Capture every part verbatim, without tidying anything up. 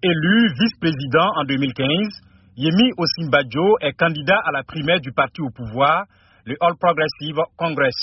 Élu vice-président en deux mille quinze, Yemi Osinbajo est candidat à la primaire du parti au pouvoir, le All Progressive Congress.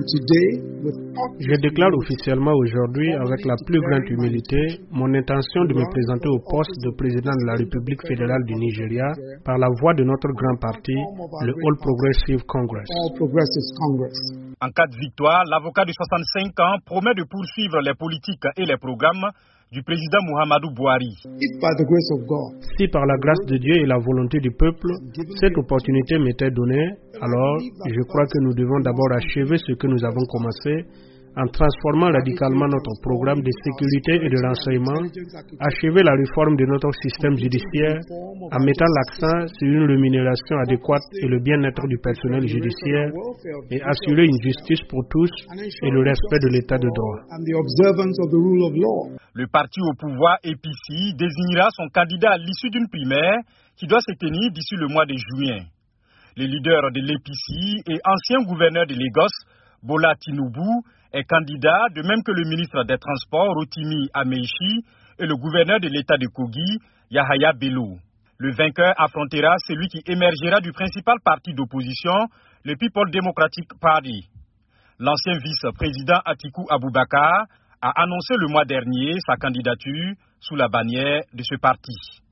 Je déclare officiellement aujourd'hui, avec la plus grande humilité, mon intention de me présenter au poste de président de la République fédérale du Nigeria par la voie de notre grand parti, le All Progressive Congress. En cas de victoire, l'avocat de soixante-cinq ans promet de poursuivre les politiques et les programmes du président Muhammadu Buhari. Si par la grâce de Dieu et la volonté du peuple, cette opportunité m'était donnée, alors je crois que nous devons d'abord achever ce que nous avons commencé en transformant radicalement notre programme de sécurité et de renseignement, achever la réforme de notre système judiciaire en mettant l'accent sur une rémunération adéquate et le bien-être du personnel judiciaire et assurer une justice pour tous et le respect de l'état de droit. Le parti au pouvoir A P C désignera son candidat à l'issue d'une primaire qui doit se tenir d'ici le mois de juin. Le leader de l'A P C et ancien gouverneur de Lagos, Bola Tinubu, est candidat, de même que le ministre des Transports, Rotimi Ameishi, et le gouverneur de l'État de Kogi, Yahaya Bello. Le vainqueur affrontera celui qui émergera du principal parti d'opposition, le People Democratic Party. L'ancien vice-président Atiku Abubakar a annoncé le mois dernier sa candidature sous la bannière de ce parti.